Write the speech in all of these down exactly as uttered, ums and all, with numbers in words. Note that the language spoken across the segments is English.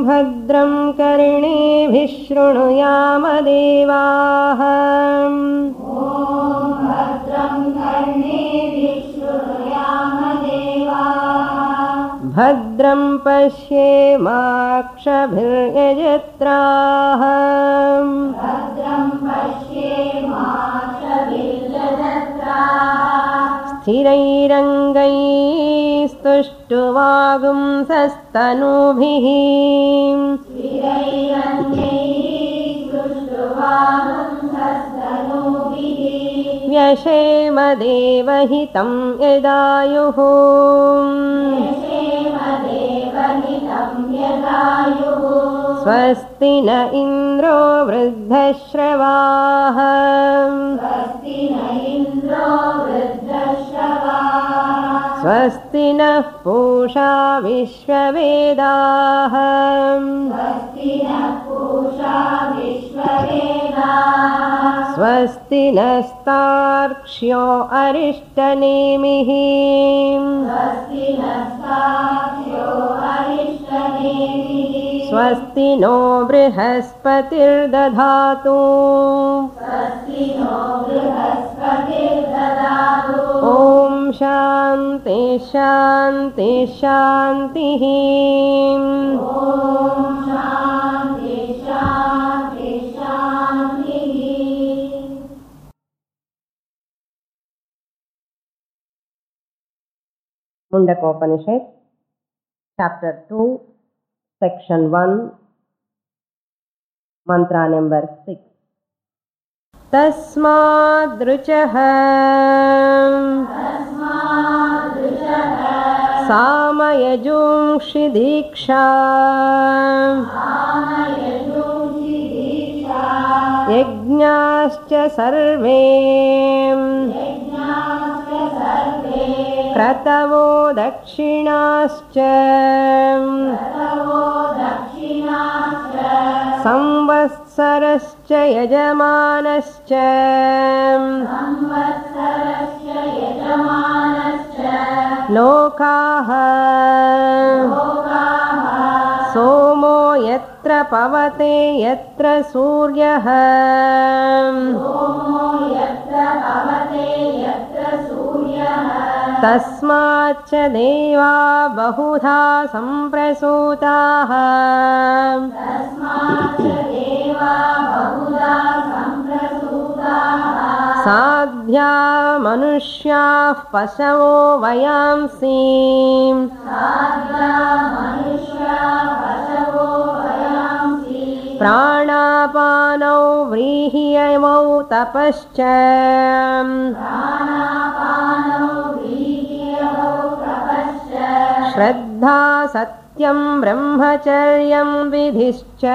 भद्रं कर्णेभिः शृणुयाम देवाः। भद्रं पश्येमाक्षभिर्यजत्राः। स्थिरैरङ्गैस्तुष्टुवागुंसस्तनूभिः व्यशेम देवहितं यदायुः। स्वस्ति न इन्द्रो वृद्धश्रवाः। स्वस्ति नः पूषा विश्ववेदाः। स्वस्ति नस्तार्क्ष्यो अरिष्टनेमिः। स्वस्ति नो बृहस्पतिर्दधातु। ॐ शान्ति शान्ति शान्तिः। Mundakopanishad chapter two section one mantra number six. तस्माद्रुचः सामयजुंषि दीक्षा यज्ञाश्च सर्वे क्रतवो दक्षिणाश्च संवत्सरश्च यजमानश्च लोकाः सोमो यत्र पवते यत्र सूर्यः तस्माच्च देवा बहुधा सम्प्रसूताः साध्या मनुष्याः पशवो वयांसि प्राणापानौ व्रीह्यवौ तपश्च श्रद्धा सत्यं ब्रह्मचर्यं विधिश्च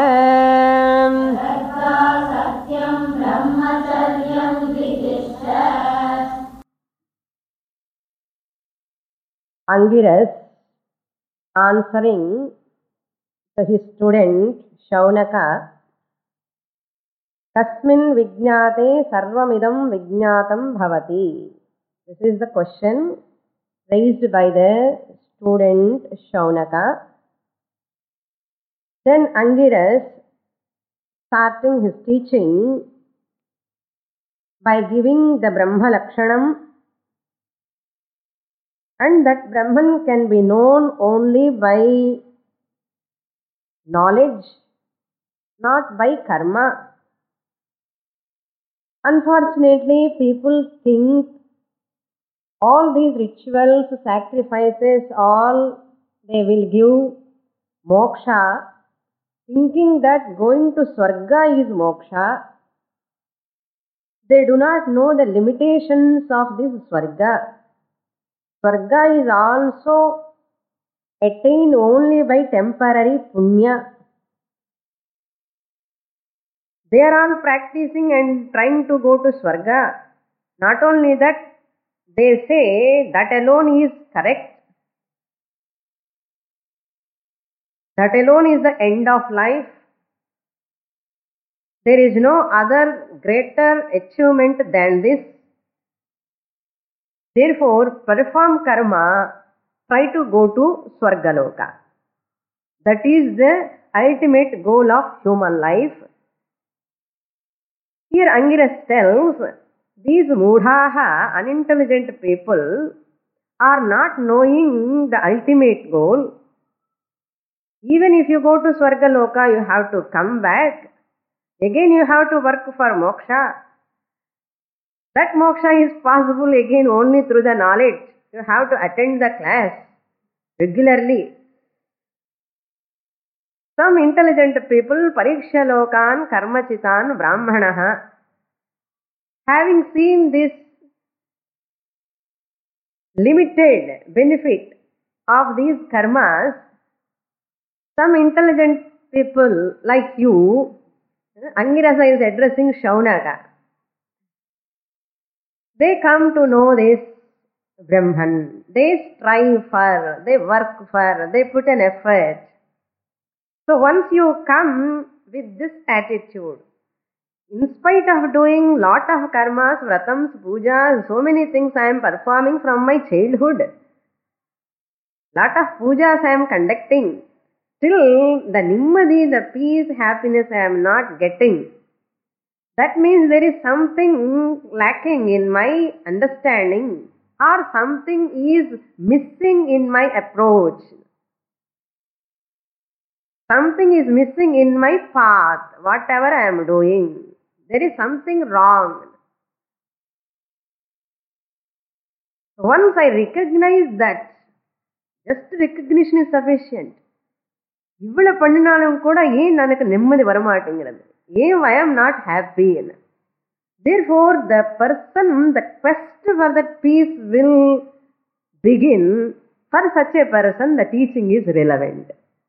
Angiras answering to his student Shaunaka, Kasmin Vijñate Sarvamidam Vijñatam Bhavati. This is the question raised by the student Shaunaka. Then Angiras, starting his teaching by giving the Brahma Lakshanam, and that Brahman can be known only by knowledge, not by karma. Unfortunately, people think all these rituals, sacrifices, all they will give moksha, thinking that going to Swarga is moksha. They do not know the limitations of this Swarga. Swarga is also attained only by temporary punya. They are all practicing and trying to go to Swarga. Not only that, they say that alone is correct. That alone is the end of life. There is no other greater achievement than this. Therefore, perform karma, try to go to Swargaloka. That is the ultimate goal of human life. Here Angiras tells, these mudhaha, unintelligent people, are not knowing the ultimate goal. Even if you go to Swarga Loka, you have to come back. Again you have to work for moksha. That moksha is possible again only through the knowledge. You have to attend the class regularly. Some intelligent people, pariksha lokan karmachitan brahmanaha, having seen this limited benefit of these karmas, some intelligent people like you, Angirasa is addressing Shaunaka. They come to know this Brahman. They strive for, they work for, they put an effort. So once you come with this attitude, in spite of doing lot of karmas, vratams, pujas, so many things I am performing from my childhood, lot of pujas I am conducting, still the nimmadi, the peace, happiness I am not getting. That means there is something lacking in my understanding, or something is missing in my approach. Something is missing in my path, whatever I am doing. There is something wrong. Once I recognize that, just recognition is sufficient. இவ்வளவு பண்ணினாலும் கூட ஏன் எனக்கு நிம்மதி வரமாட்டேங்கிறது, ஏன் I am not happy. Therefore the person, the quest for that peace will begin. For such a person the teaching is relevant.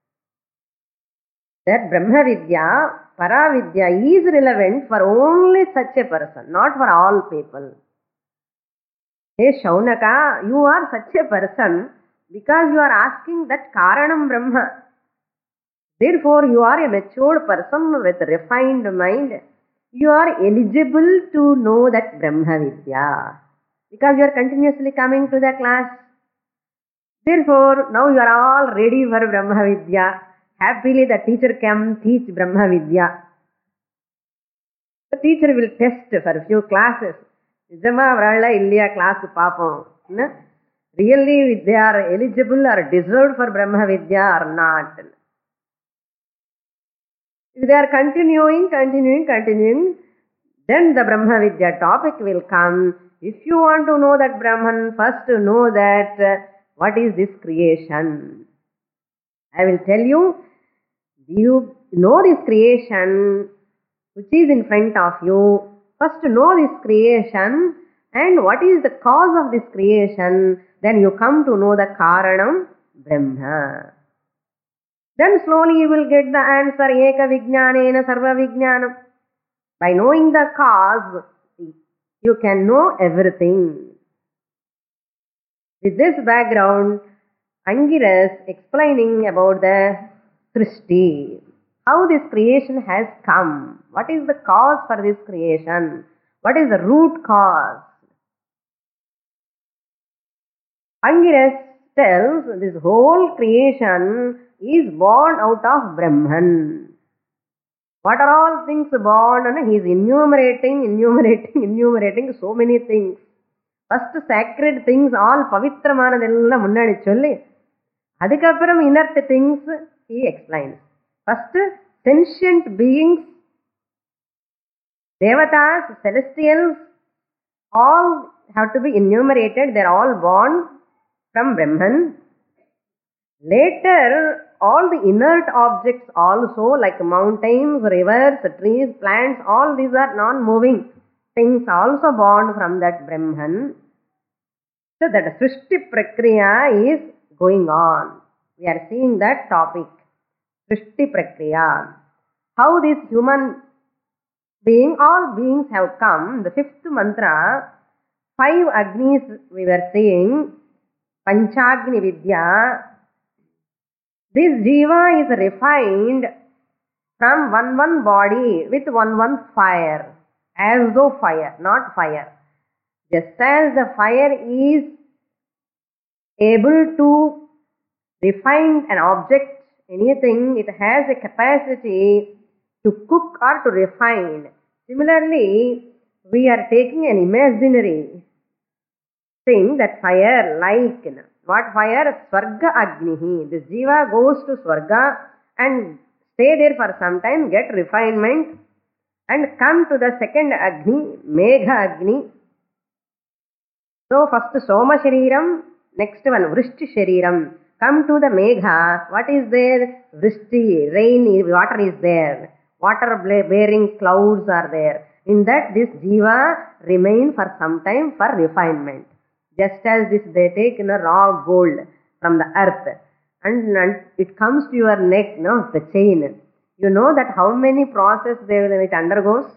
That Brahma Vidya, Para Vidya is relevant for only such a person, not for all people. Hey Shaunaka, you are such a person because you are asking that Karanam Brahma. Therefore you are a matured person with refined mind. You are eligible to know that Brahma Vidya because you are continuously coming to the class. Therefore now you are all ready for Brahma Vidya. Happily the teacher can teach Brahma Vidya. The teacher will test for a few classes. Nijama varala illiya class paapam. Really they are eligible or deserved for Brahma Vidya or not. If they are continuing, continuing, continuing, then the Brahma Vidya topic will come. If you want to know that Brahman, first know that uh, what is this creation. I will tell you, you know this creation which is in front of you. First know this creation and what is the cause of this creation. Then you come to know the Karanam Brahma. Then slowly you will get the answer, Eka Vijnanena Sarva Vijnanam. By knowing the cause, you can know everything. With this background, Angiras explaining about the Srishti, how this creation has come, what is the cause for this creation, what is the root cause. Angiras tells this whole creation is born out of Brahman. What are all things born? And he is enumerating, enumerating, enumerating so many things. First sacred things, all pavitramanadella munnadi solli, adikappuram inert things he explains. First, sentient beings, devatas, celestials, all have to be enumerated. They are all born from Brahman. Later, all the inert objects also, like mountains, rivers, trees, plants, all these are non-moving things also born from that Brahman. So that Srishti Prakriya is going on. We are seeing that topic, Srishti Prakriya. How this human being, all beings have come. The fifth mantra, five Agnis we were seeing, Panchagni Vidya. This Jiva is refined from one one body with one one fire, as though fire, not fire. Just as the fire is able to refine an object anything, it has a capacity to cook or to refine. Similarly, we are taking an imaginary thing, that fire, like, what fire? Swarga Agnihi. This jiva goes to Swarga and stay there for some time, get refinement, and come to the second Agni, Megha Agni. So first Soma Shariram, next one Vrishti Shariram. Come to the Megha. What is there? Vrishti, rain, water is there. Water bearing clouds are there. In that, this jiva remain for some time for refinement. Just as this, they take in a raw gold from the earth, and, and it comes to your neck, no, the chain. You know that how many process they will, it undergoes?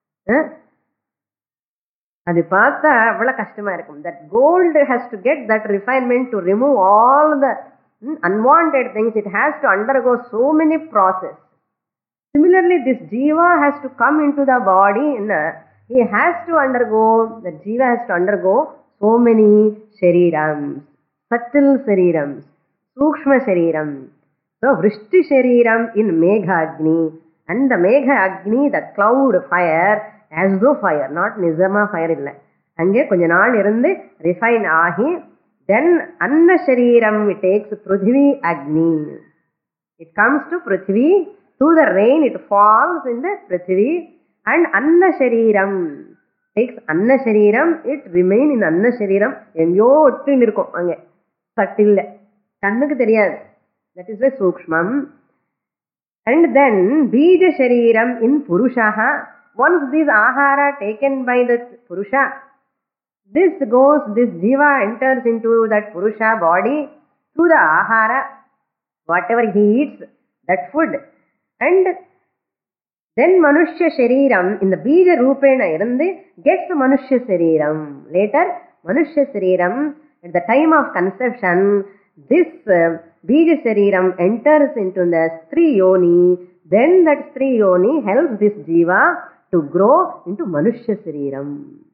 அது பார்த்தா அவ்வளோ கஷ்டமா இருக்கும். That gold has to get that refinement to remove all the hmm, unwanted things. It has to undergo so many process. Similarly, this jiva has to come into the body. He has to undergo, the jiva has to undergo so many sharirams, subtle sharirams, sukshma sharirams. So, vrishti shariram in Megha Agni, and the Megha Agni, the cloud fire, as though fire, not nizama fire illa. Ange konja naal irundu refine ahi, then anna shariram, it takes Prithvi Agni. It comes to Prithvi, through the rain it falls in the Prithvi, and anna shariram takes anna shariram, it remain in anna shariram, enjo ottu irukum ange sattilla kannukku theriyadu. That is why sukshmam. And then bija shariram in purushaha. Once this ahara taken by the purusha, this goes, this jiva enters into that purusha body through the ahara, whatever he eats, that food. And then manushya shariram in the bija rupena irundu gets manushya shariram. Later manushya shariram, at the time of conception, this uh, bija shariram enters into the stri yoni. Then that stri yoni helps this jiva to grow into manushya shariram.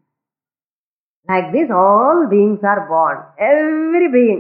Like this, all beings are born. Every being.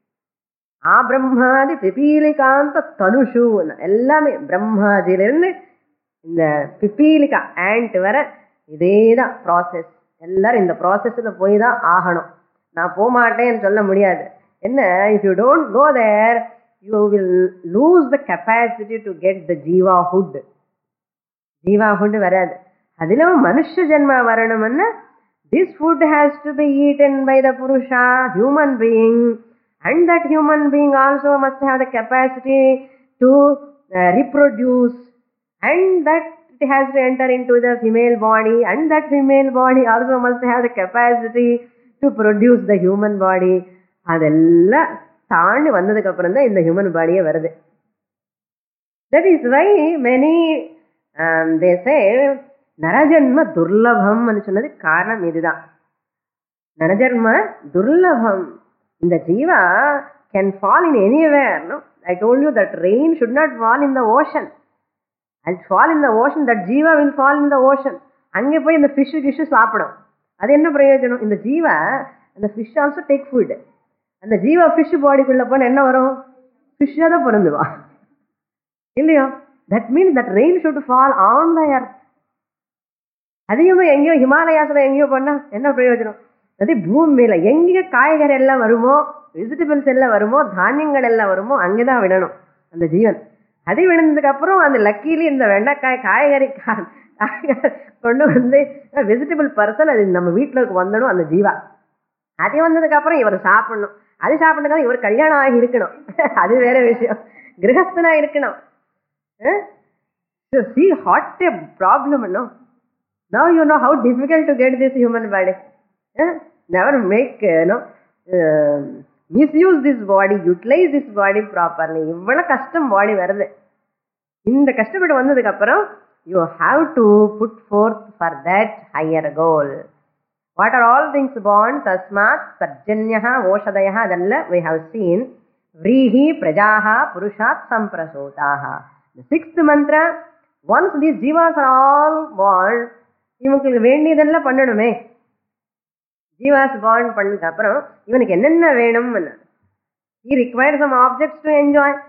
A brahmadi pipilikanta tanushu. Ellame brahmajilirundu இந்த பிப்பீலிகா and வர இதே தான் process. எல்லாரும் இந்த ப்ராசஸில் போய் தான் ஆகணும். நான் போக மாட்டேன்னு சொல்ல முடியாது. என்ன, if you don't go there, you will lose the capacity to get the jivahood. Jivahood வராது. அதிலும் மனுஷ ஜென்மா வரணும்னா this food has to be eaten by the புருஷா, human being, and that human being also must have the capacity to reproduce, and that it has to enter into the female body, and that female body also must have the capacity to produce the human body. அதெல்லாம் தாண்டி வந்ததுக்கு அப்புறம் தான் இந்த human பாடியே வருது. That is why many um, they say நரஜன்ம துர்லபம் சொன்னது காரணம் இதுதான். நரஜன்ம துர்லபம். இந்த Jeeva can fall in anywhere. No, I told you that rain should not fall in the ocean. And fall in the ocean, that jiva will fall in the ocean. அங்கே போய் இந்த fish Kish சாப்பிடும். அது என்ன பிரயோஜனம்? இந்த ஜீவா, அந்த ஃபிஷ் ஆல்சோ டேக் ஃபுட். அந்த ஜீவா ஃபிஷ் பாடிக்குள்ள போன என்ன வரும்? ஃபிஷ்ஷாக தான் பிறந்துவா இல்லையோ? That means that rain should fall on the earth. அதிகமாக எங்கேயோ ஹிமாலயாஸில் எங்கேயோ போனால் என்ன பிரயோஜனம்? அதே பூமியில் எங்கே காய்கறி எல்லாம் வருமோ, வெஜிடபிள்ஸ் எல்லாம் வருமோ, தானியங்கள் எல்லாம் வருமோ, அங்கே தான் விடணும் அந்த ஜீவன். அது விழுந்ததுக்கு அப்புறம் அந்த லக்கீலி இந்த வெண்டைக்காய் காய்கறி காய்கறி கொண்டு வந்து வெஜிடபிள் பர்சன் அது நம்ம வீட்டில் வந்துடும் அந்த ஜீவா. அது வந்ததுக்கு அப்புறம் இவர் சாப்பிடணும். அது சாப்பிட்டதுக்காக இவர் கல்யாணம் ஆகி இருக்கணும், அது வேற விஷயம். கிரகஸ்தனா இருக்கணும். See what a problem, no? Now you know how difficult to get this human body. Never make, you know, uh, misuse this body, utilize this body properly. இவ்வளவு கஷ்டம் பாடி வருது. இந்த கஷ்டப்பட்டு வந்ததுக்கு அப்புறம் you have to put forth for that higher goal. What are all things born? Tasmat sarjanyaha oshadayaha, adalla we have seen. Vrihi prajaha purushat samprasotaha. The sixth mantra, once these jivas are all born, இவங்களுக்கு வேண்டியதெல்லாம் பண்ணணுமே. Jeeva's born பண்ணதுக்கு அப்புறம் இவனுக்கு என்னென்ன வேணும்? He requires some objects to enjoy.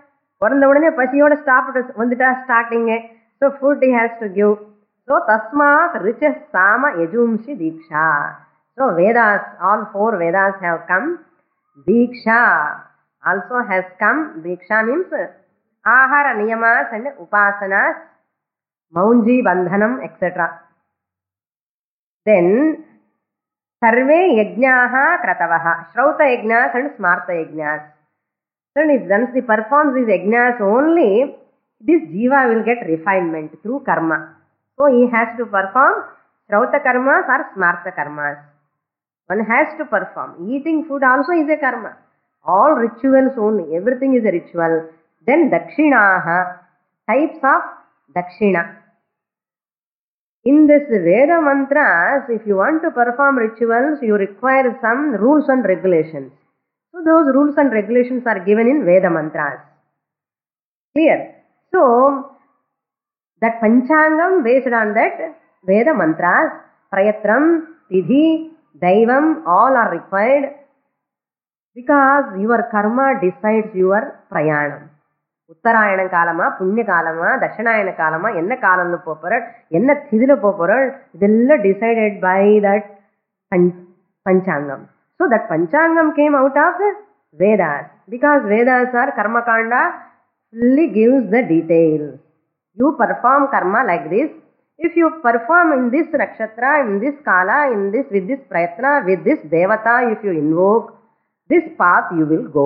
பிறந்த உடனே பசியோட சாப்பிட்டு வந்துட்டா starting. So food he has to give. So tasmat riches sama yajumshi diksha. So Vedas, all four Vedas have come. Diksha also has come. Diksha means ahara niyamas and upasanas, maunji bandhanam, et cetera. Then sarve yajnaha kratavaha, shrauta yajnas and smarta yajnas. Then if once he performs these yajnas only, this jiva will get refinement through karma. So he has to perform shrauta karmas or smarta karmas. One has to perform. Eating food also is a karma. All rituals only. Everything is a ritual. Then dakshinaha, types of dakshina. In this Veda mantras, if you want to perform rituals, you require some rules and regulations. So those rules and regulations are given in Veda mantras. Clear? So that Panchangam based on that Veda mantras, Prayatram, Tidhi, Daivam, all are required because your karma decides your prayanam. Uttarayana kalama, Punya kalama, Dashanayana kalama, enna kalamnu poporal, enna thidila poporal, idella decided by that Panchangam. So that Panchangam came out of Vedas because Vedas are karma kanda, fully gives the details. You perform karma like this. If you perform in this nakshatra, in this kala, in this, with this prayatna, with this devata, if you invoke, this path you will go.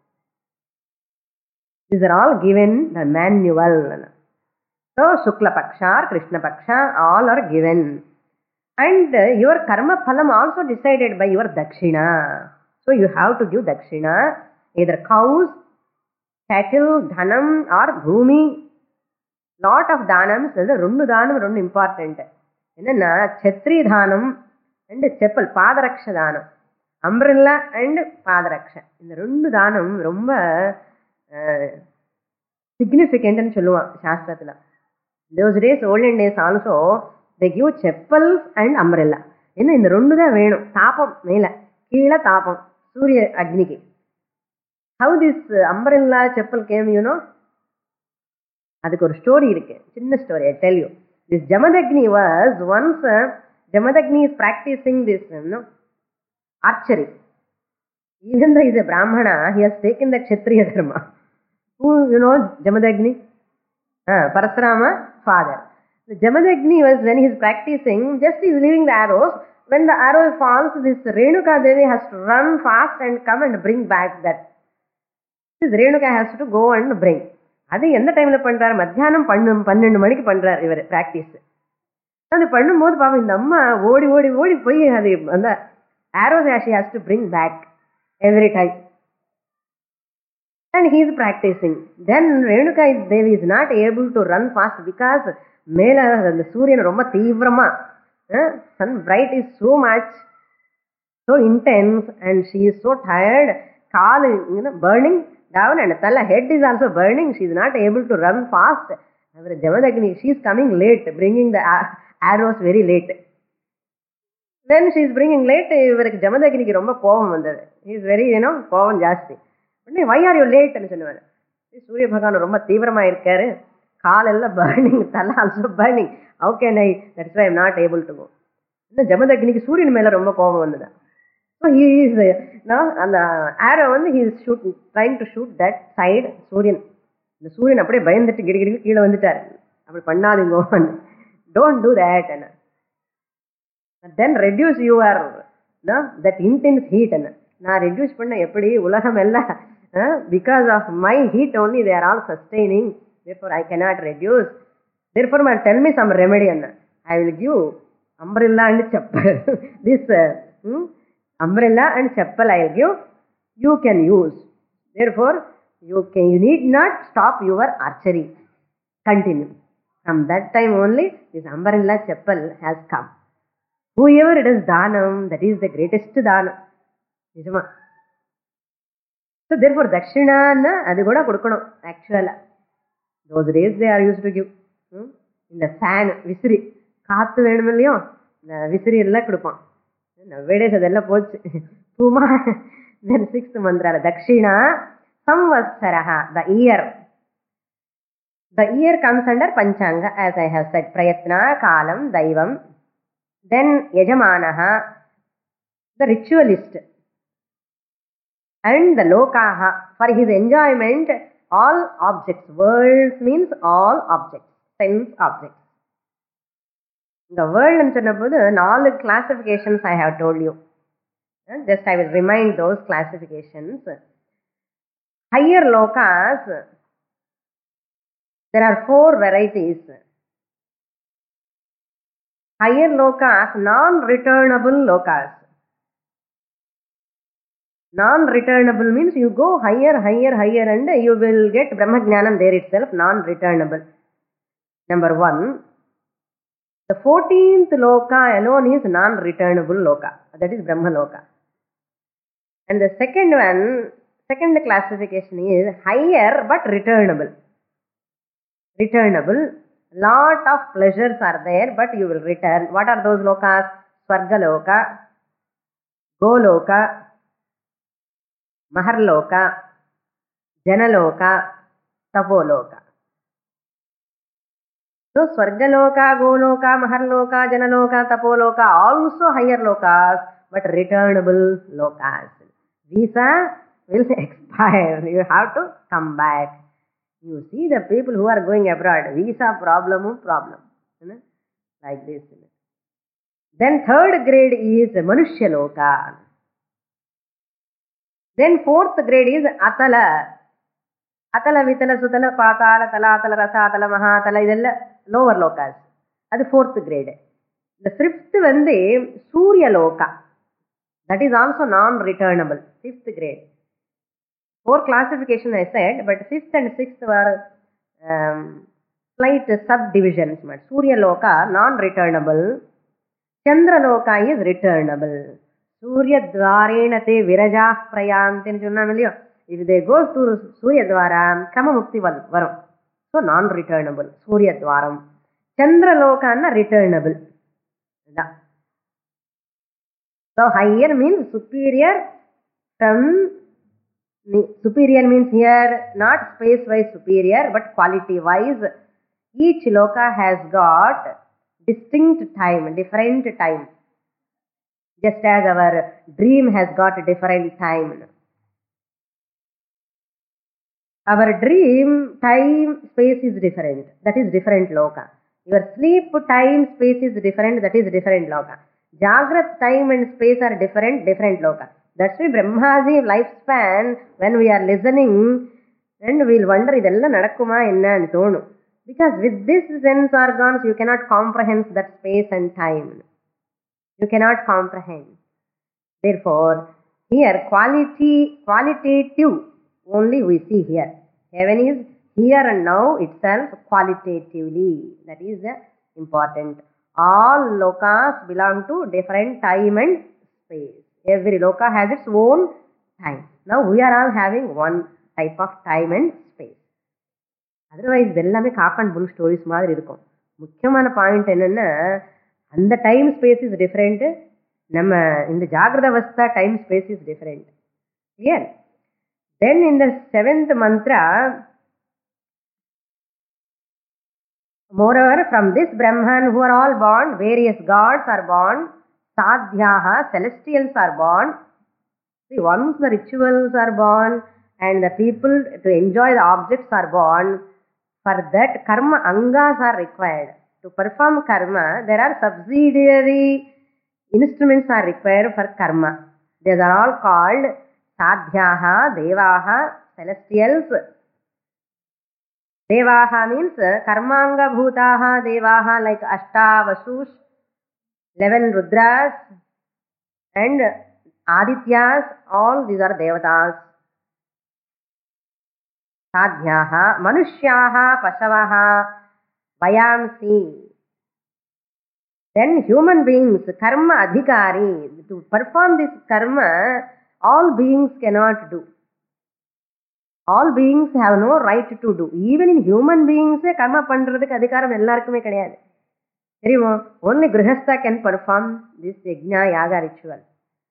These are all given the manual. So Shukla Paksha, Krishna Paksha, all are given. And your karma phalam also decided by your dakshina. So you have to give dakshina, either cows, cattle, dhanam or bhumi. Lot of dhanams, rendu dhanam rendu important. Enna Chetri dhanam and cheppal, padaraksha dhanam, umbrella and padaraksha. In the rendu dhanam romba significant and சொல்லுவான் சாஸ்திரத்துல. Those days, olden days also, they give cheppals and umbrella. ஏன்னா இந்த ரெண்டு தான் வேணும். தாபம் மேல, கீழே தாபம், சூரிய அக்னிக்கு. How this umbrella cheppal came, you know? அதுக்கு ஒரு ஸ்டோரி இருக்கு, சின்ன story. I tell you. This Jamadagni was once, uh, Jamadagni is practicing this, you know, archery. Even though he is a Brahmana, he has taken the Kshatriya dharma. Who, you know, Jamadagni? Uh, Parasurama, father. The Jamadagni was, when he is practicing, just he is leaving the arrows. When the arrow falls, this Renuka Devi has to run fast and come and bring back that. This Renuka has to go and bring. அது எந்த டைம்ல பண்றாரு? மத்தியானம் பண்ணு பன்னெண்டு மணிக்கு பண்றாரு இவர் பிராக்டிஸ். அது பண்ணும்போது பாவம் இந்த அம்மா ஓடி ஓடி ஓடி போய் அது அந்த arrows she has to bring back every time. And he is practicing. Then Renuka Devi is not able to run fast because மேல அந்த சூரியன் ரொம்ப தீவிரமா, sun bright is so much, so intense, and she is so tired, call, you know, burning down, and Tala head is also burning. She is not able to run fast. Jamadagni, she is coming late, bringing the arrows very late. Then she is bringing late. Jamadagni ki romba kovam vandadu. He is very, you know, kovam jaasti. Why are you late? And சொல்லுவாரு. சூரிய பகவான் ரொம்ப தீவிரமா இருக்காரு, கால் எல்லாம் burning, தலை also burning. How can I? That's why I am not able to go. ஜமதக்னிக்கு சூரியன் மேல ரொம்ப கோபம் வந்தது. So he is, now, and the arrow வந்து he is shoot, trying to shoot that side. சூரியன், இந்த சூரியன் அப்படியே பயந்துட்டு கிடி கிடி கீழே வந்துட்டாரு. அப்படி பண்ணாதீங்க, don't do that. And then reduce your, no, that intense heat. நான் reduce பண்ண எப்படி உலகம் எல்லாம், because of my heat only they are all sustaining, therefore I cannot reduce. Therefore man, tell me some remedy. I will give umbrella and chappal. This uh, hmm? umbrella and chappal I will give, you can use. Therefore you can, you need not stop your archery, continue. From that time only this umbrella chappal has come. Whoever it is dhanam, that is the greatest dhanam. Nijama. So therefore dakshina na adu kuda kudukanum actually. Those days they are used to give, hmm? in the fan, visiri, kaathu venum illaiyo, visiri ella kudupan. Nowadays adella pochu. Puma. Then sixth mantra, dakshina samvatsaraha, the year. The year comes under Panchanga, as I have said. Prayatna, Kalam, Daivam. Then Yajamanaha, the ritualist. And the Lokaha, for his enjoyment, all objects. Worlds means all objects, sense objects. The world and all the classifications I have told you. Just I will remind those classifications. Higher lokas, there are four varieties. Higher lokas, non-returnable lokas. Non-returnable means you go higher, higher, higher and you will get Brahmajnanam there itself, non-returnable. Number one. The fourteenth loka alone is non-returnable loka. That is Brahma loka. And the second one, second classification is higher but returnable. Returnable. Lot of pleasures are there but you will return. What are those lokas? Swarga loka, Goloka, Maharloka, Janaloka, Tapoloka. So Swargaloka, Goloka, Maharloka, Janaloka, Tapoloka, also higher lokas, but returnable lokas. Visa will expire. You have to come back. You see the people who are going abroad, visa problem, problem. Like this. Then third grade is Manushya Loka. Then fourth grade is Atala. Atala, Vitala, Sutala, Patala, Talatala, Rasatala, Mahatala, idella lower lokas. That is fourth grade. The fifth one is Surya Loka. That is also non-returnable. Fifth grade. Four classification I said, but fifth and sixth were um, slight subdivisions. Surya Loka, non-returnable. Chandra Loka is returnable. Surya Dvarena te Virajah Prayanti. If they go to Surya Dwara, Kama Mukti Varam. So non-returnable. Surya Dwaram. Chandra Lokana returnable. So higher means superior from, superior means here not space-wise superior but quality-wise. Each loka has got distinct time, different time. Just as our dream has got a different time. Our dream, time, space is different. That is different loka. Your sleep, time, space is different. That is different loka. Jagrat, time and space are different, different loka. That's why Brahmaji lifespan, when we are listening, and we'll wonder, idella nadakuma enna ani thonu. Because with this sense organs, you cannot comprehend that space and time. You cannot comprehend. Therefore, here quality, qualitative only we see here. Heaven is here and now itself qualitatively. That is the important. All lokas belong to different time and space. Every loka has its own time. Now we are all having one type of time and space. Otherwise, எல்லாமே cock and bull stories மாதிரி இருக்கும். முக்கியமான point என்னன்னா, அந்த time space is different, நம்ம இந்த ஜாகிரத அவஸ்தா time space is different. Clear? Then in the seventh mantra, moreover from this Brahman who are all born, various gods are born, sadhyaha, celestials are born. See, once the rituals are born and the people to enjoy the objects are born, for that karma angas are required. To perform karma, there are subsidiary instruments are required for karma. These are all called sadhyaha, devaha, celestials. Devaha means karmanga bhutaha devaha, like Ashta Vasush, eleven Rudras and Adityas, all these are devatas. Sadhyaha, Manushyaha, Pasavaha, Vayansi. Then human beings, karma adhikari. To perform this karma, all beings cannot do. All beings have no right to do. Even in human beings, karma pandradhukku adhikaram ellarkume kediyadu. Theriyuma, only grihastha can perform this yajna yaga ritual.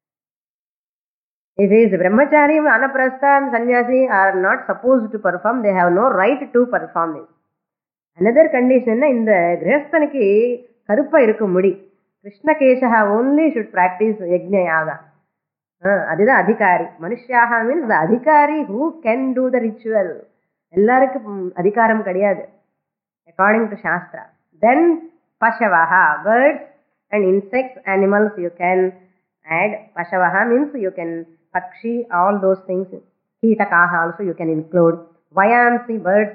If he is brahmachari, anaprastha and sannyasi are not supposed to perform, they have no right to perform this. Another condition in the Grihasthaniki Karupa Irukumudi. Krishna Keshaha only should practice Yajna Yaga. Uh, Adida Adhikari. Manushyaha means the Adhikari who can do the ritual. Ellarikku Adhikaram Kadiyadu. According to Shastra. Then Pashavaha, birds and insects, animals you can add. Pashavaha means you can Pakshi, all those things. Kitakaha also you can include. Vayansi, birds.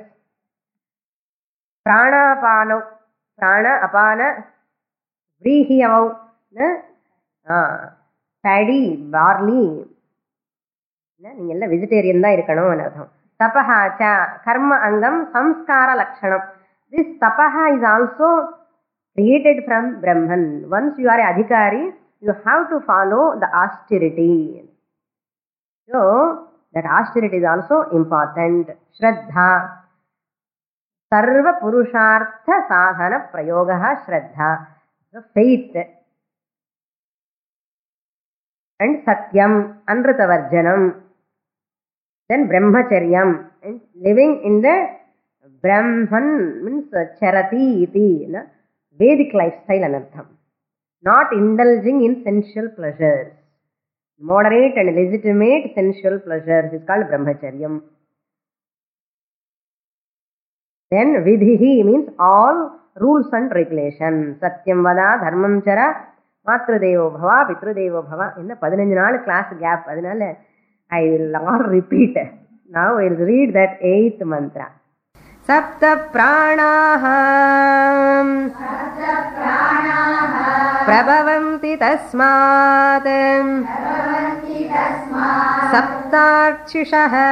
Prana apana, prana apana, vrihiyavau, uh, paddy, barley. You are vegetarian. Tapaha cha, karma angam, samskara lakshanam. This tapaha is also created from Brahman. Once you are a adhikari, you have to follow the austerity. So, that austerity is also important. Shraddha. Sarva Purushartha Sadhana Prayogaha Shraddha. So faith. And Satyam, Anritavarjanam. Then Brahmacharyam. And living in the Brahman means Charati iti. Vedic lifestyle anartham. Not indulging in sensual pleasures. Moderate and legitimate sensual pleasures is called Brahmacharyam. Then Vidhihi means all rules and regulations. Satyam Vada, Dharmam Chara, Matrudevo Bhava, Pitrudevo Bhava. In the fifteen naal class gap, adinale I will all repeat. Now I will read that eighth mantra. Sapta Pranaha Prabhavanti Tasmat Saptarchishaha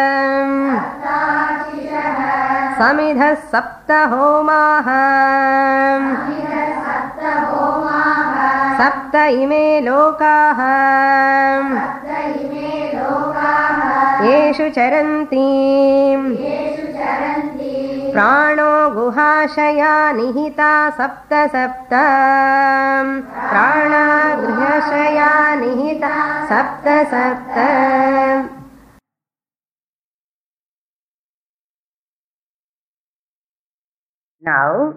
Samidha Sapta Homaha Sapta ime lokaha Yeshu charanti Prano guhashaya nihita sapta sapta Prana guhashaya nihita sapta sapta. Now,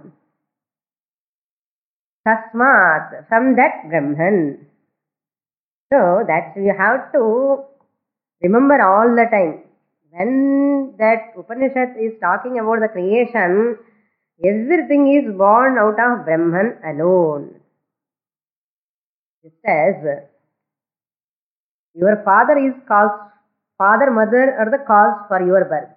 Tasmat, from that Brahman. So, that you have to remember all the time. When that Upanishad is talking about the creation, everything is born out of Brahman alone. It says, your father is cause, father, mother are the cause for your birth.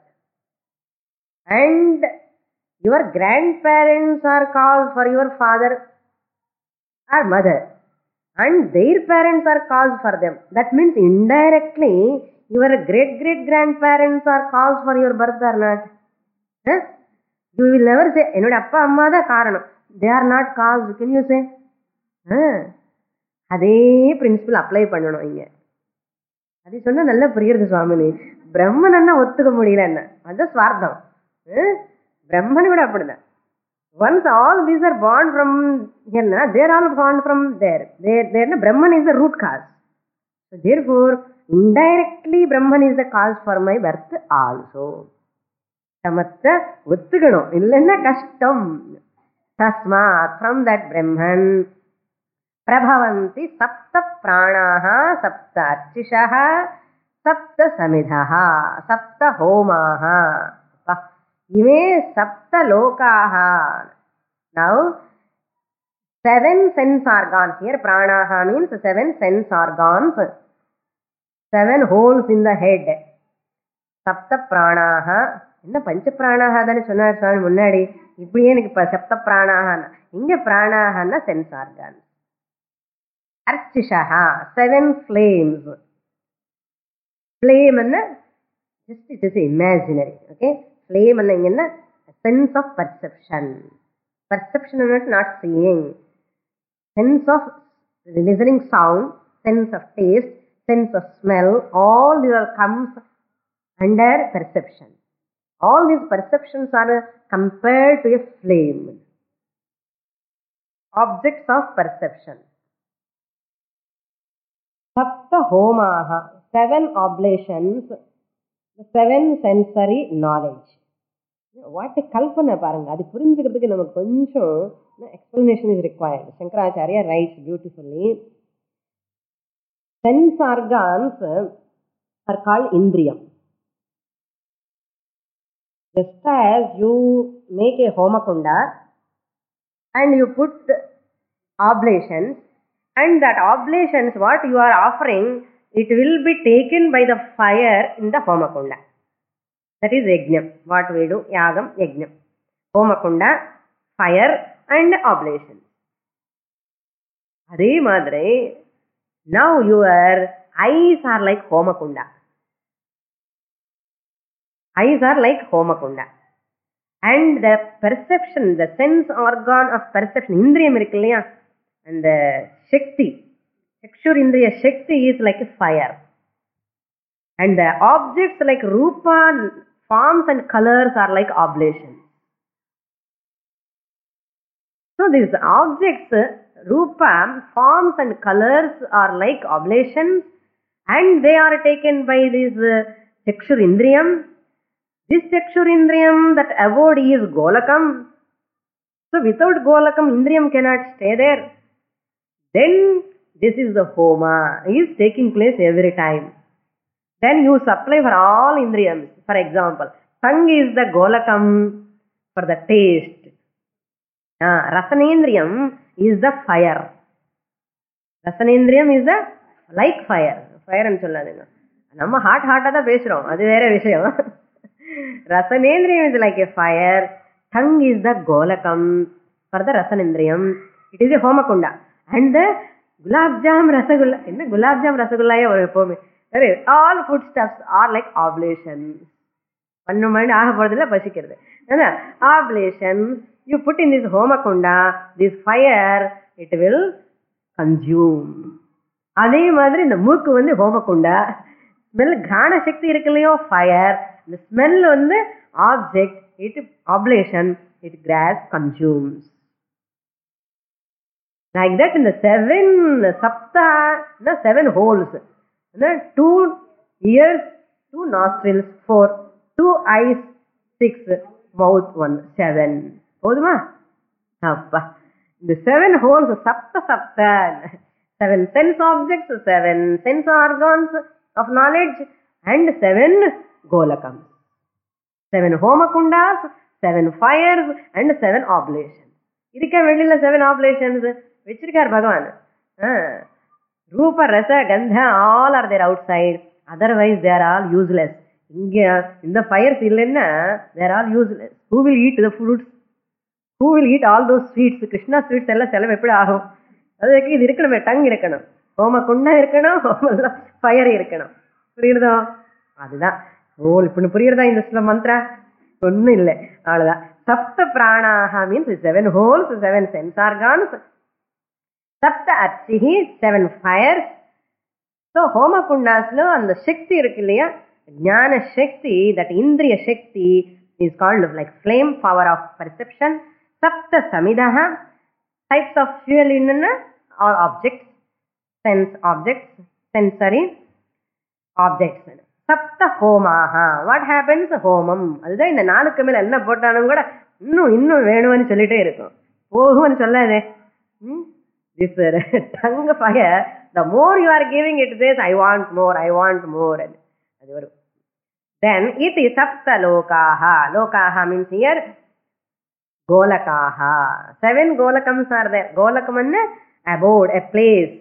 And your grandparents are cause for your father or mother. And their parents are cause for them. That means indirectly, your great-great-grandparents are cause for your birth or not? Huh? You will never say, Enoda appa amma da karanam. They are not cause. Can you say? Huh? Adhe principle apply pannanum inga. Adi sonna nalla puriyirudhu Swamini. Brahman anna ottuka mudiyala anna. Adha swartham. Brahman kuda appadina. Once all these are born from here, they are all born from there. There, there, Brahman is the root cause. So therefore, indirectly Brahman is the cause for my birth also. Tamatta uttugano illanna kashtam. Tasmat, from that Brahman prabhavanti sapta pranaha sapta archishaha sapta samidhaha sapta homaha ime sapta lokaha. Now, seven sense organs. Here pranaha means seven sense organs. Seven holes in the head. Sapta pranaha. Inna pancha pranaha dani sonnar Swami munnadi. Ipdiye enak sapta pranaha. Inga pranaha na sense organs. Archishaha. Seven flames. Flame anna just it is imaginary. Okay. Flame anna a sense of perception. Perception is not seeing. Sense of listening sound. Sense of taste. Sense of smell, all these are comes under perception. All these perceptions are compared to a flame. Objects of perception. Sapta homaha, seven oblations, seven sensory knowledge. What a kalpana paranga. Adi purinjikradhukku namakku konjam explanation is required. Shankaracharya writes beautifully. Sense organs are called indriyam. Just as you make a homakunda and you put oblations, and that oblations what you are offering, it will be taken by the fire in the homakunda. That is yajnam. What we do, yagam, yajnam. Homakunda, fire and oblation. Adhe madre, now your eyes are like homakunda. Eyes are like homakunda. And the perception, the sense organ of perception, indriyam irukku, and the shakti, chakshur indriya shakti is like a fire. And the objects like rupa, forms and colors are like oblations. So these objects, rupa, forms and colors are like oblations, and they are taken by this uh, chakshur indriyam. This chakshur indriyam, that abode is golakam. So without golakam, indriyam cannot stay there. Then this is the homa, is taking place every time. Then you supply for all indriyams. For example, tongue is the golakam for the taste. Uh, rasanendriyam is the fire. Rasanendriyam is the like fire. Fire and solladinga. Namma hot hot ada pesrom. Adu vera vishayam. Rasanendriyam is like a fire. Tongue is the golakam for the rasanendriyam. It is a homakunda. And the gulab jam rasagulla. In the gulab jam rasagulla or all foodstuffs are like oblations. Pannu mind aha poradilla pasikirudhu. Oblations. You put in this homakunda, this fire, it will consume. Adhe madri in the mook vandu homakunda. Smell ghana shakti irukkillayo fire. The smell on the object, it oblation, it grasps, consumes. Like that in the seven sapta, the seven holes. The two ears, two nostrils, four, two eyes, six, mouth one, seven. Poduma? Appa. The seven holes, sapta sapta. Seven sense objects, seven sense organs of knowledge, and seven golakams. Seven homakundas, seven fires, and seven oblations. Idhikka vendilla seven oblations. Vichirikar Bhagavan. Ah. Rupa, rasa, gandha, all are there outside. Otherwise, they are all useless. In the fires, they are all useless. Who will eat the fruits? Who will eat all those sweets? Krishna sweets ella selam eppadi aagum. Adukku idu irukkanum, tongue irukkanum. Homa kunda irukkanum, homa fire irukkanum. Puriyudha? Adudha. Oh, ippu puriyudha in this mantra? Onnu illa. Avladha. Sapta pranaha means seven holes, seven sense organs. Sapta archihi, seven fires. So homa kundas lo and the shakti irukkiya, jnana shakti, that indriya shakti is called like flame, power of perception. Sapta samidaha, types of fuel in or objects, sense objects, sensory objects. Sapta homaha, what happens? Homam. Adha in the naalukku mela enna pottanum kuda innu innu venu ani sollite irukum. Pohum ani sollade. This tongue fire, the more you are giving, it says, I want more, I want more. Then, iti sapta lokaha. Lokaha means here, golakaha. Seven golakams are there. Golakam is abode, a place.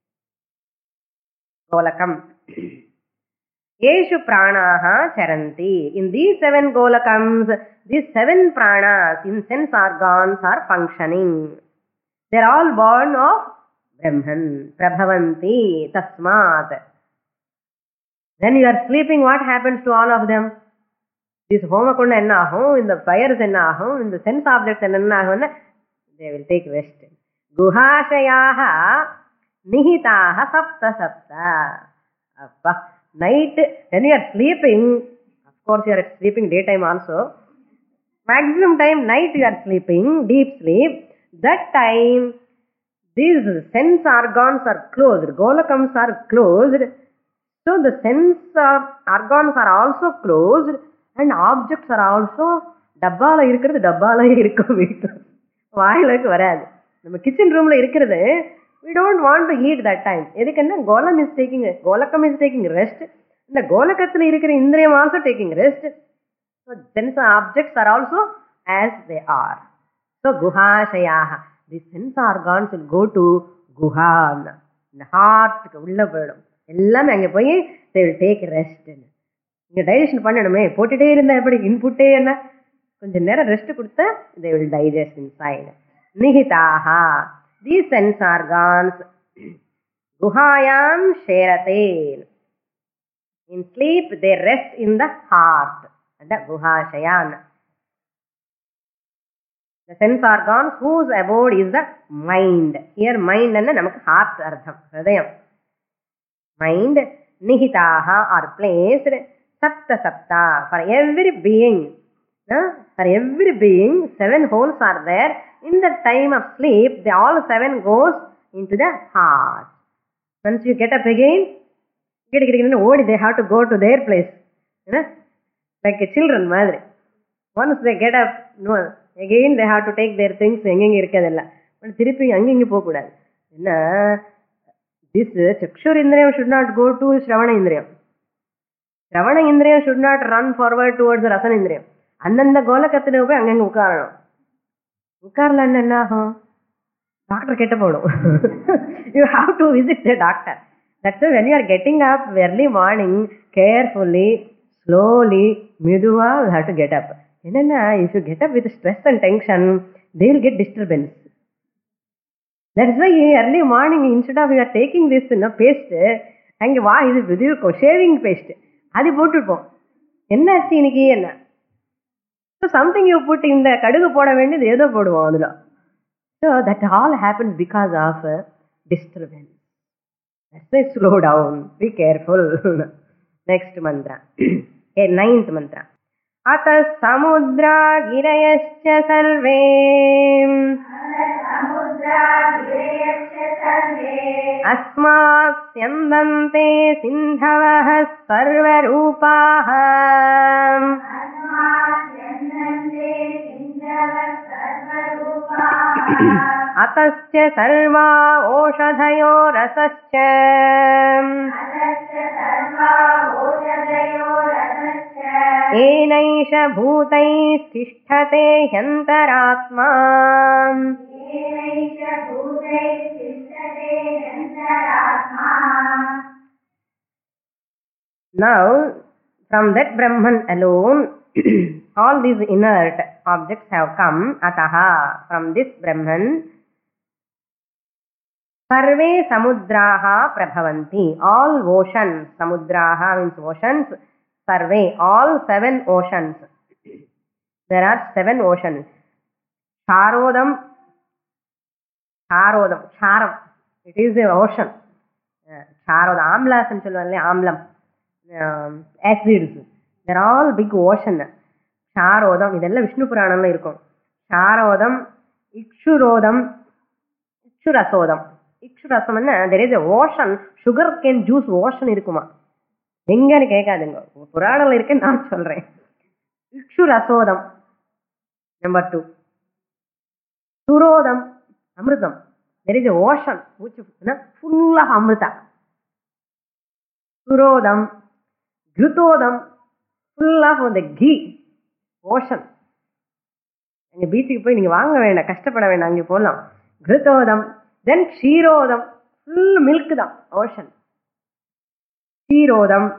Golakam. Yeshu pranaha charanti. In these seven golakams, these seven pranas in sense organs are functioning. They are all born of Brahman. Prabhavanti. Tasmat. Then you are sleeping, what happens to all of them? This homakunda enna ahum, in the fires enna ahum, in the sense objects enna ahum, they will take rest. Guhashayaha nihitaha sapta sapta. Appa. Night, when you are sleeping, of course you are sleeping daytime also. Maximum time, night you are sleeping, deep sleep. That time, these sense organs are closed, golakams are closed. So the sense uh, organs are also closed and objects are also டப்பால இருக்கிறது டப்பாலே இருக்கும், வீட்டு வாயிலுக்கு வராது. நம்ம kitchen ரூம்ல இருக்கிறது we don't want to eat that time. எதுக்குன்னா கோலம் is taking கோலக்கம் is taking rest. இந்த கோலக்கத்துல இருக்கிற இந்திரியம் also taking rest. So sense objects are also as they are. So guhashayaha, the sense organs will go to guha, இந்த ஹார்ட்டுக்கு உள்ள போயிடும். எல்லாமே அங்கே போய் they will take rest. இங்கே டைஜஷன் பண்ணணுமே, போட்டுட்டே இருந்தா எப்படி, இன்புட்டே என்ன, கொஞ்சம் நேரம் ரெஸ்ட் கொடுத்தா they will digest inside. Nihitaha, these sense organs guhayam sherate. In sleep they rest in the heart. And the guhashayan. The sense organs whose abode is the mind. Here mind and namak heart artham, hridayam. Mind, nihitaha are placed sapta sapta for every being. Uh, for every being, seven holes are there. In the time of sleep, they all seven goes into the heart. Once you get up again, get get get what they have to go to their place. You know? Like a children, madre. Once they get up, no, again they have to take their things. Hanging irukadilla. But thiruppi hanging pokudadu. Enna this chakshur indriyam should not go to shravana indriyam. Shravana indriyam should not run forward towards rasana indriyam. அந்தந்த கோலக்கத்துல போய் அங்கங்க உட்காரணும். உட்காரலன்னு என்ன ஆகும், doctor கெட்ட போடும். You have to visit the doctor. That's when you are getting up early morning, carefully, slowly, மெதுவா you have to get up. என்னன்னா if you get up with stress and tension, they will get disturbance. That's why early morning instead of you are taking this paste, அங்கே வா இது இது இருக்கும் shaving paste, அது போட்டுருப்போம். என்னாச்சு இன்னைக்கு என்ன, something you put in the கடுகு போட வேண்டியது ஏதோ போடுவோம் அதுல. So that all happens because of uh, disturbance. That's why slow down, be careful. Next mantra. Okay, ninth mantra. Ata samudra girayascha sarve. Asmat syandante sindhavah sarva rupaha. अतश्च सर्वा ओषधयो रसश्च येनैष भूतैस्तिष्ठते ह्यन्तरात्मा. Now from that Brahman alone all these inert objects have come. Ataha, from this Brahman, sarve samudraha prabhavanti. All oceans, samudraha means oceans, sarve, all seven oceans. There are seven oceans. Charodam, charodam, charam. It is the ocean. Charodam, amlas and children, amlam, acids. They're all big ocean. சாரோதம், இதெல்லாம் விஷ்ணு புராணம்ல இருக்கும். சாரோதம், இக்ஷுரோதம், இக்ஷுரசோதம். இக்ஷுரசம்னா there is a ocean, sugar cane juice ocean இருக்குமா, எங்கன்னு கேட்காதுங்க, புராணம்ல இருக்கு, நான் சொல்றேன். இக்ஷுரசோதம் number two. சுரோதம், அமிர்தம். there is a ocean which full of Amrita. சுரோதம், கிருதோதம், full of the ghee ocean. அங்கே பீச்சுக்கு போய் நீங்கள் வாங்க வேண்டாம், கஷ்டப்பட வேண்டாம், அங்கே போகலாம். கிருதோதம், தென் க்ஷீரோதம், ஃபுல் மில்க் தான் ஓஷன். க்ஷீரோதம்,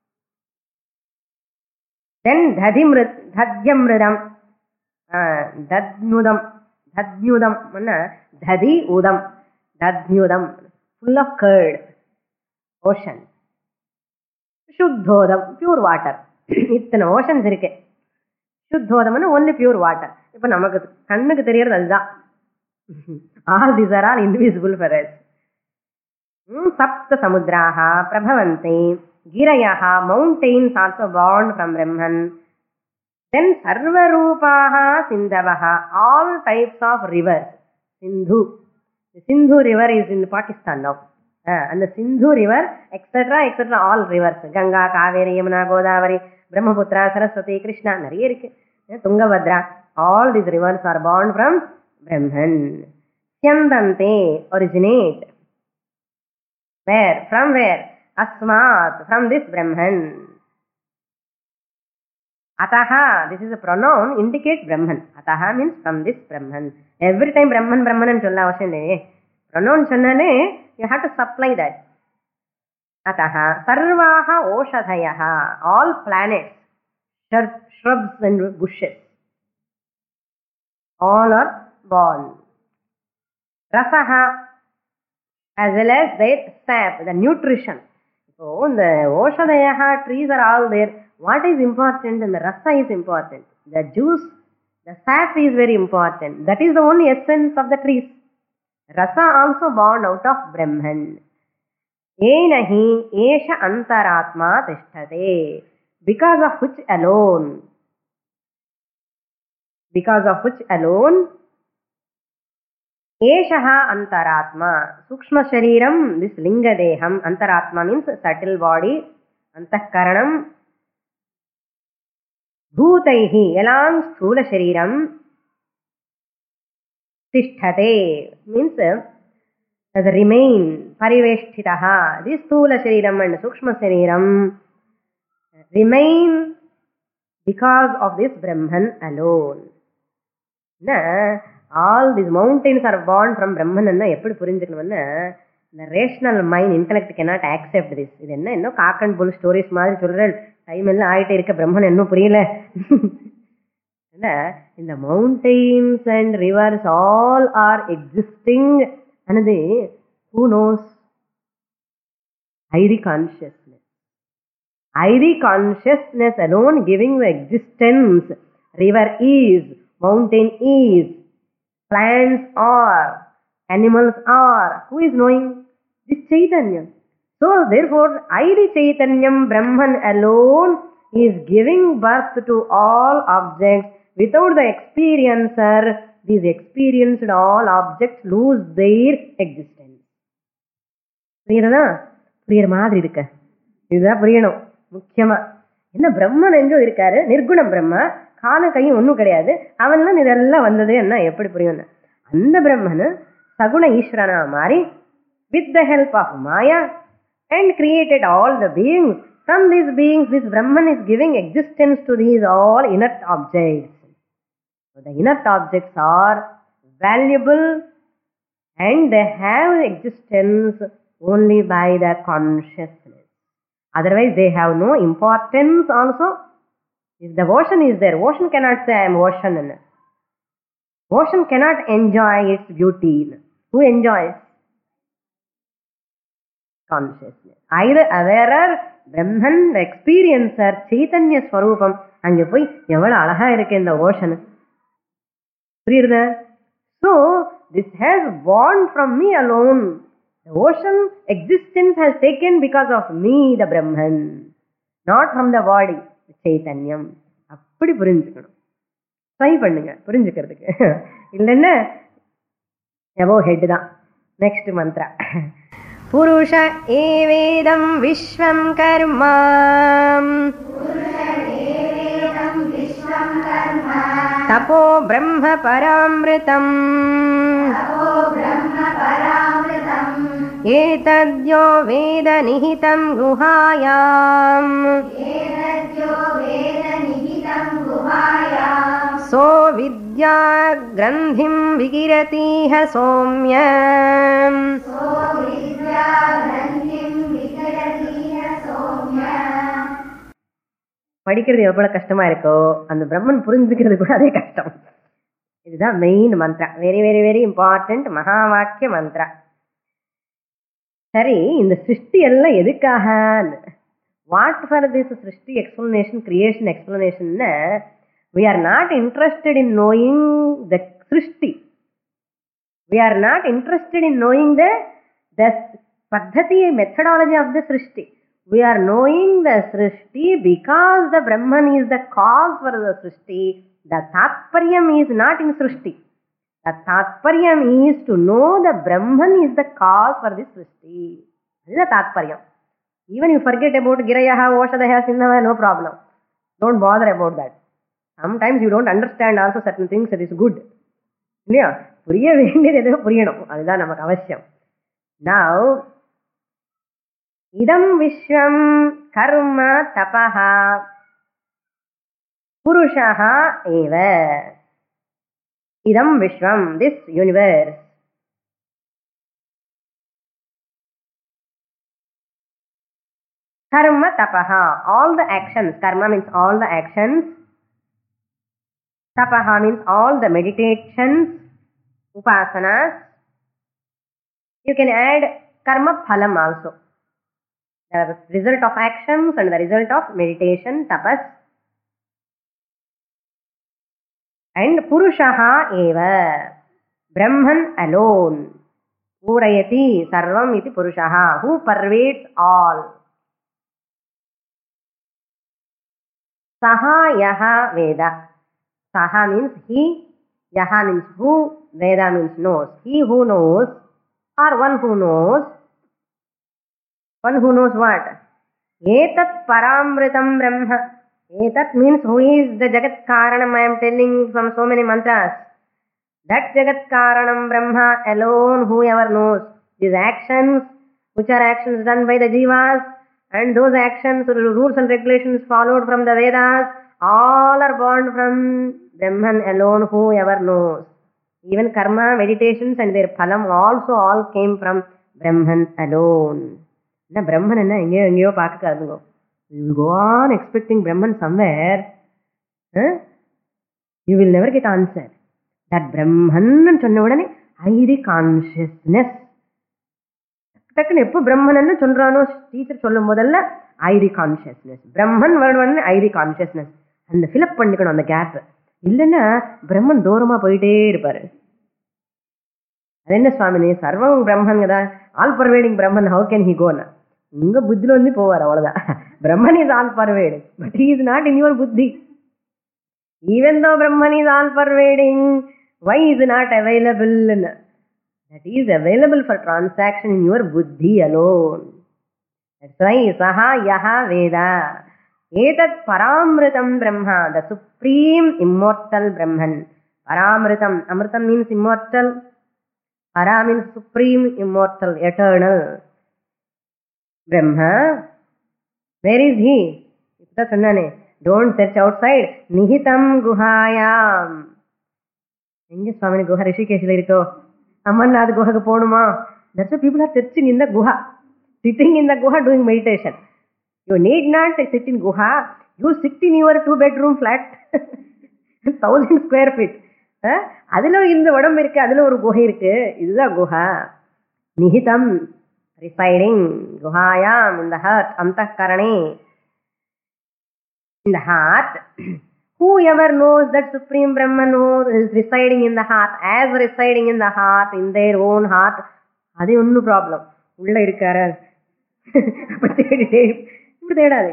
தென் ததிமிருத் தத்யமிருதம், தத்னுதம், தத்யுதம் ததி உதம், தத்யுதம் ஃபுல் ஆஃப் கர்ட் ஓஷன். சுத்தோதம், பியூர் வாட்டர். இத்தனை ஓஷன்ஸ் இருக்கு. சுத்தோதம்னு ஒன்லி பியூர் வாட்டர். இப்போ நமக்கு கண்ணுக்கு தெரியறது அதுதான். All these are all invisible for us. சப்த சமுத்ராஹ பிரபவந்தி கிரயஹ, mountains also born from Brahman. Then sarvarupaah sindhavah, all types of rivers. Sindhu, the Sindhu river is in Pakistan now. Uh, and the Sindhu river, et cetera, et cetera, all rivers. Ganga, Kaveri, Yamuna, Godavari, Brahmaputra, Saraswati, Krishna, நிறைய இருக்கு. Tungabhadra. All these rivers are born from Brahman. Syandante, originate. Where? From where? Asmat, from this Brahman. Ataha, this is a pronoun, indicates Brahman. Ataha means from this Brahman. Every time Brahman, Brahman and cholla avashyam. Pronoun channane, you have to supply that. Ataha, sarvaha oshadhayaha, all planets, shrubs and bushes, all are born. Rasaha, as well as their sap, the nutrition. So, the oshadhayaha, trees are all there. What is important? And the rasa is important. The juice, the sap is very important. That is the only essence of the trees. Rasa also born out of Brahman. Enahi esha antaratma tishthate. Because of which alone, because of which alone, eshaha antaratma. Sukshma shariram, this linga deham, antaratma means subtle body, antakaranam, bhutaihi, along sthula shariram, tishthate, means as remain, pariveshtitaha. This sthula shariram and sukshma shariram remain because of this Brahman alone. Na, all these mountains are born from Brahman. Anna, eppadi purinjikkanum? The rational mind, intellect cannot accept this. Idu enna enno cock and bull stories maadhiri solran. Time ella aayite irukka Brahman enno puriyala. In the mountains and rivers all are existing. Another, who knows? Highly consciousness. Highly consciousness alone giving the existence. River is, mountain is, plants are, animals are. Who is knowing? This Chaitanya. So therefore, Airi Chaitanyam Brahman alone is giving birth to all objects. Without the experiencer, these experienced all objects lose their existence. புரியுறதா? புரியுற மாதிரி இருக்க. இதுதான் புரியணும் முக்கியமா. என்ன பிரம்மன் எங்கோ இருக்காரு, நிர்குணம் பிரம்மா, கால கையும் ஒன்றும் கிடையாது, அவன்லாம் இதெல்லாம் வந்தது என்ன எப்படி புரியும்? அந்த பிரம்மன் சகுண ஈஸ்வரனா மாறி with the help of Maya and created all the beings. From these beings, this Brahman is giving existence to these all inert objects. So the inert objects are valuable and they have existence only by the consciousness. Otherwise, they have no importance also. If the ocean is there, ocean cannot say I am ocean. Ocean cannot enjoy its beauty. Who enjoys? Consciousness. Either awarer, Brahman, the experiencer, Chaitanya Swarupam, and you poi evvala alaha irukke in the ocean. So, this has born from me alone. The ocean existence has taken because of me, the Brahman, not from the body, the Chaitanyam. Appadi purinjikkanum. Try பண்ணுங்க புரிஞ்சுக்கிறதுக்கு. இல்லைன்னா above head தான். Next mantra. புருஷ ஏவேதம் விஸ்வம் கர்மா தபோ பிரம்ம பராம்ருதம் ஏதத்யோ வேத நிஹிதம் குஹாயாம் so வித்யா கிரந்திம் விகிரதீஹ சோம்யம். படிக்கிறது எவ்வளவு கஷ்டமா இருக்கோ அந்த பிரம்மன் புரிஞ்சுக்கிறது கூட அதே கஷ்டம். இதுதான் மெயின் மந்த்ரா. வெரி வெரி வெரி இம்பார்ட்டன்ட் மகா வாக்கிய மந்த்ரா. சரி, இந்த சிருஷ்டி எல்லாம் எதுக்காக? வாட் ஃபார் திஸ் சிருஷ்டி explanation, creation explanation? we are not interested in knowing the srishti. We are not interested in knowing the the paddhati, methodology of the srishti. We are knowing the srishti because the Brahman is the cause for the srishti. The tatparyam is not in srishti. The tatparyam is to know the Brahman is the cause for this srishti. This is the tatparyam. Even you forget about Girayaha, Oshadaya, Sinnava, no problem. Don't bother about that. Sometimes you don't understand also certain things that is good. இல்லையா? புரிய வேண்டியது எதோ புரியணும், அதுதான் நமக்கு அவசியம். Now இதம் விஸ்வம் கர்ம தபஹ புருஷஹ ஏவ. இதம் விஸ்வம், this universe, karma tapaha, all the actions, karma means all the actions, tapaha means all the meditations, upasanas. You can add karma phalam also, the result of actions and the result of meditation, tapas. And purushaha eva, Brahman alone, purayati sarvam iti purushaha, who pervades all. Saha yaha veda, saha means he, yaha means who, veda means knows. He who knows, or one who knows, one who knows what? Etat paramritam brahma. Etat means who is the Jagat Karanam. I am telling from so many mantras. That Jagat Karanam Brahma alone, whoever knows these actions, which are actions done by the jivas, and those actions, rules and regulations followed from the Vedas, all are born from Brahman alone, whoever knows. Even karma, meditations and their phalam also all came from Brahman alone. Na Brahman enna engeyo engeyo paakkaadungo. You will go on expecting Brahman somewhere, huh? You will never get answer. That Brahman சொன்ன உடனே ID consciousness. டக்குன்னு எப்போ பிரம்மன் சொல்றானோ teacher சொல்லும் போதல்ல ஐடி consciousness, பிரம்மன் word ஐடி கான்ஷியஸ்னஸ். அந்த ஃபில்அப் பண்ணிக்கணும் அந்த கேப். இல்லைன்னா பிரம்மன் தூரமா போயிட்டே இருப்பாரு. அது என்ன சுவாமினி, சர்வம் பிரம்மன் தான், ஆல் பர்வேடிங் பிரம்மன், ஹவு கேன் ஹி கோனா? உங்க புத்தில வந்து போவார், அவ்வளவுதான். பிரம்மன் is all pervading, but he is not in your புத்தி. ஈவன் தோ பிரம்மன் is all pervading, why is not available? That is available for transaction in your buddhi alone. That's why saha yaha veda etat paramritam brahma, the supreme immortal Brahman. Paramritam, amritam means immortal, para means supreme, immortal, eternal Brahma. Where is he? Ippa sonnane, don't search outside. Nihitam guhayam. எங்க சுவாமி குஹா ரிஷிகேஷ்ல இருக்கோ, அமர்நாத் குஹாக்கு போகணுமா? That's why people are searching in the guha, sitting in the guha doing meditation. You need not sit in guha. You sit in your two bedroom flat, thousand square feet. அதுல இந்த உடம்பு இருக்கு, அதுல ஒரு குகை இருக்கு, இதுதான் Guha. நிஹிதம், residing, guhayam, in the heart, antahkarane, in the heart. Whoever knows that Supreme Brahman who is residing in the heart, as residing in the heart, in their own heart, அது ஒன்னும் ப்ராப்ளம். உள்ள இருக்காரு தேடாது.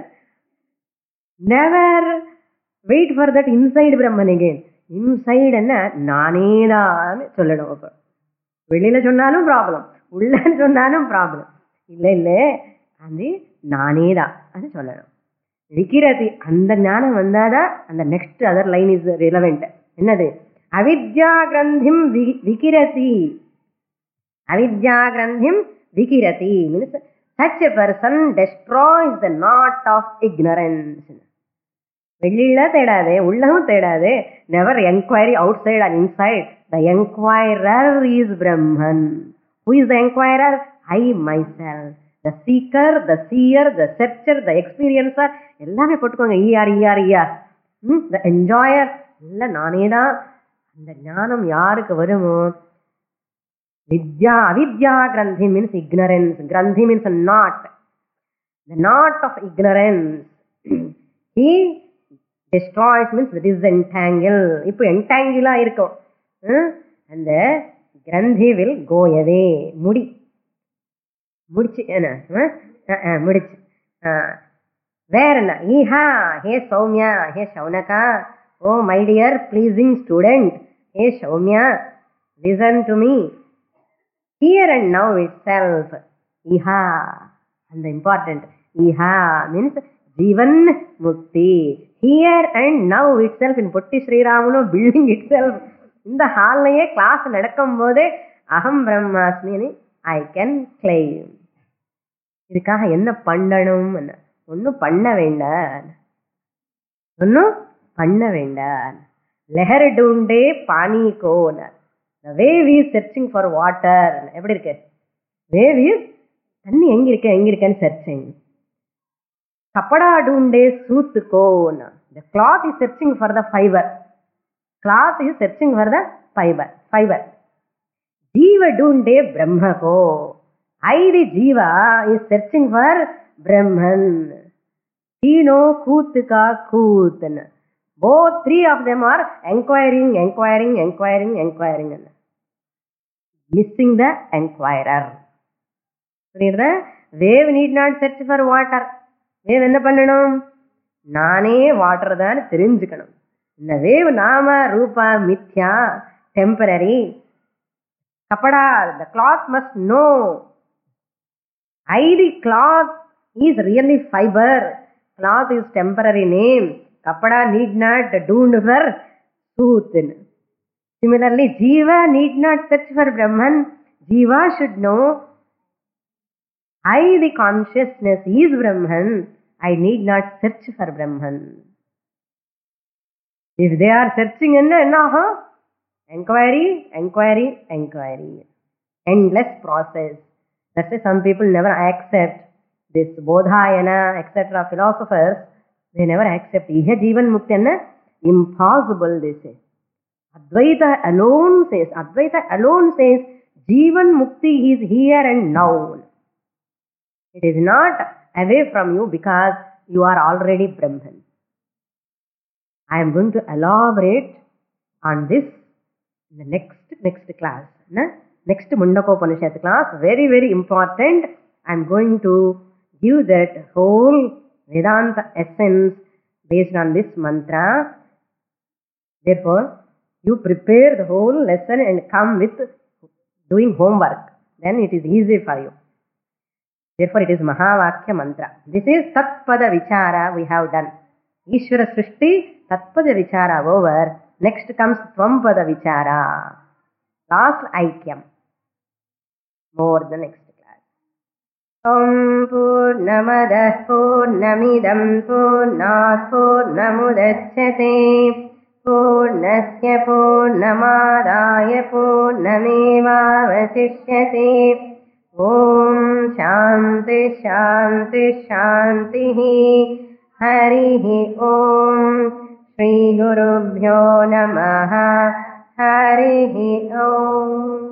Never wait for that inside பிரம்மன் again. Inside என்ன, நானேதான் சொல்லணும். அப்ப வெளியில சொன்னாலும் ப்ராப்ளம், உள்ளன்னு சொன்னாலும் ப்ராப்ளம். இல்லை இல்லை, அது நானேதான் அது சொல்லணும். விக்கிரதி, அந்த ஞானம் வந்தாதான் அந்த next other line is relevant. என்னது? அவித்யா கிரந்திம் விக்கிரதி. அவித்யா கிரந்திம் விக்கிரதி means such a person destroys the knot of ignorance. வெளியில தேடாதே, உள்ளமும் தேடாதே. never enquiry outside and inside. The enquirer is Brahman. Who is the enquirer? I myself. The seeker, the seer, the searcher, the experiencer, எல்லாமே போட்டுக்கோங்க. Er er er. The enjoyer எல்லாம் நானே தான். அந்த ஞானம் யாருக்கு வருமோ, வித்யா அவித்யா கிரந்தி மீன்ஸ் ignorance. கிரந்தி means knot. The knot of ignorance. He destroys means disentangle. இப்போ என்டாங்கிளா இருக்கும். அந்த கிரந்தி will go away. முடி முடிச்சு என்ன முடிச்சு. வேற என்ன? ஈஹா, hey Saumya, hey Shaunaka, oh my dear pleasing student, hey Saumya, listen to me here and now itself. ஈஹா, அந்த இம்பார்ட்டன்ட். ஈஹா means Jivan Mukti. Here and now itself in Potti Sriramulu building itself, in the hall class nadakkum bode Aham Brahmasmi I can claim. இதுக்காக என்ன பண்ணணும்? ஒன்னும் பண்ண வேண்டாம், ஒன்னும் பண்ண வேண்டாம். லஹர் டூண்டே பானி கோன். The wave is searching for water. எப்படி இருக்கு? Wave is தண்ணி எங்க இருக்கு எங்க இருக்குன்னு searching. கப்படா டூண்டே சூத் கோன். The cloth is searching for the fiber. Cloth is searching for the fiber. Fiber. Jiva dunde Brahma ko. I, the Jiva, is searching for Brahman. Tino Kutka Kutana. Both three of them are inquiring, inquiring, inquiring, inquiring. Missing the inquirer. Wave need not search for water. Wave enna pannanum? Nane water than therinjikanum. The wave nama, rupa, mithya, temporary. Kapada, the cloth must know. I, the cloth is really fiber. Cloth is temporary name. Kapada need not do for truth. Similarly, Jiva need not search for Brahman. Jiva should know I, the consciousness, is Brahman. I need not search for Brahman. If they are searching, enna inquiry, inquiry, inquiry. Endless process. That's why some people never accept this Bodhayana, et cetera philosophers. They never accept. Iha Jivan Mukti enna impossible, they say. Advaita alone says, Advaita alone says, Jivan Mukti is here and now. It is not away from you because you are already Brahman. I am going to elaborate on this in the next next class. Na? Next Mundakopanishad class, very very important. I am going to give that whole Vedanta essence based on this mantra. Therefore, you prepare the whole lesson and come with doing homework. Then it is easy for you. Therefore, it is Mahavakya mantra. This is Tatpada Vichara we have done. Ishvara Srishti, Tatpada Vichara over. Next comes Tvampada Vichara. Last Aikyam. More the next class. Om Purnamadah Purnamidam Purnat Purnamudachyate Purnasya Purnamadaya Purnamevavasishyate. Om Shanti Shanti Shanti Harihi Om Shri Gurubhyo Namaha Harihi Om.